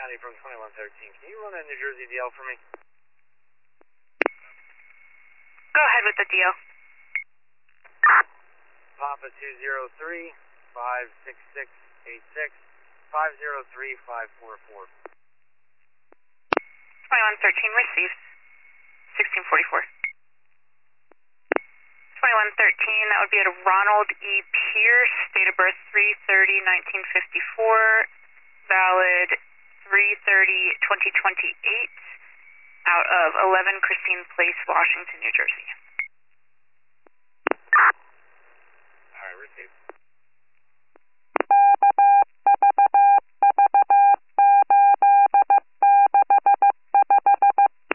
County from 2113. Can you run a New Jersey DL for me? Go ahead with the deal. Papa 203 56686 503 544. 2113 received. 1644. 2113, that would be at Ronald E. Pierce, date of birth 3/30/1954, valid 3/30/2028, out of 11 Christine Place, Washington, New Jersey.